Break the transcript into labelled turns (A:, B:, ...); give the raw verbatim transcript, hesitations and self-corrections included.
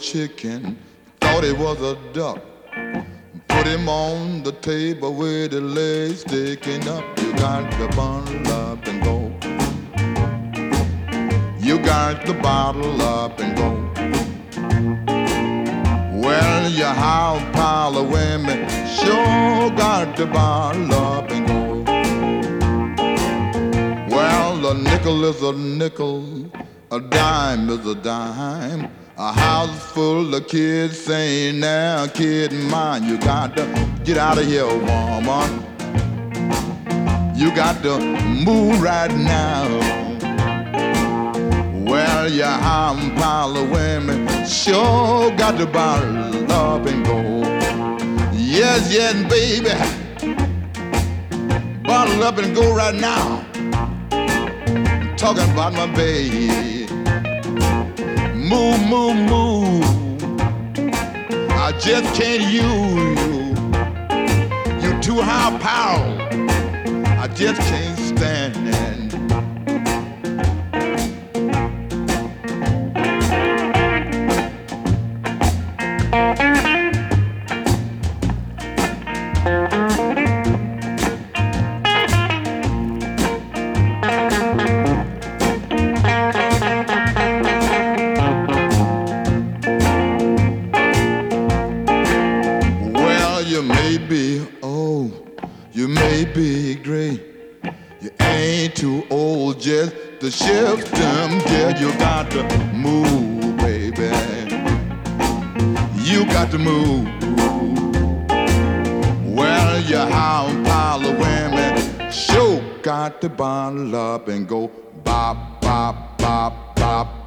A: chicken, thought he was a duck. Put him on the table with his legs sticking up. You got to bundle up and go. You got to bottle up and go. Well, you have a pile of women, sure got to bottle up and go. Well, a nickel is a nickel, a dime is a dime. A house full of kids saying, now, kid mine, you got to get out of here, woman. You got to move right now. Well, you have a pile of women, sure got to bottle up and go. Yes, yes, baby, bottle up and go right now. I'm talking about my baby. Move, move, move. I just can't use you. You're too high power. I just can't stand it. You may be old, you may be great, you ain't too old just to shift them. Yeah, you got to move, baby. You got to move. Well, you have a pile of women, sure got to bottle up and go bop, bop, bop, bop.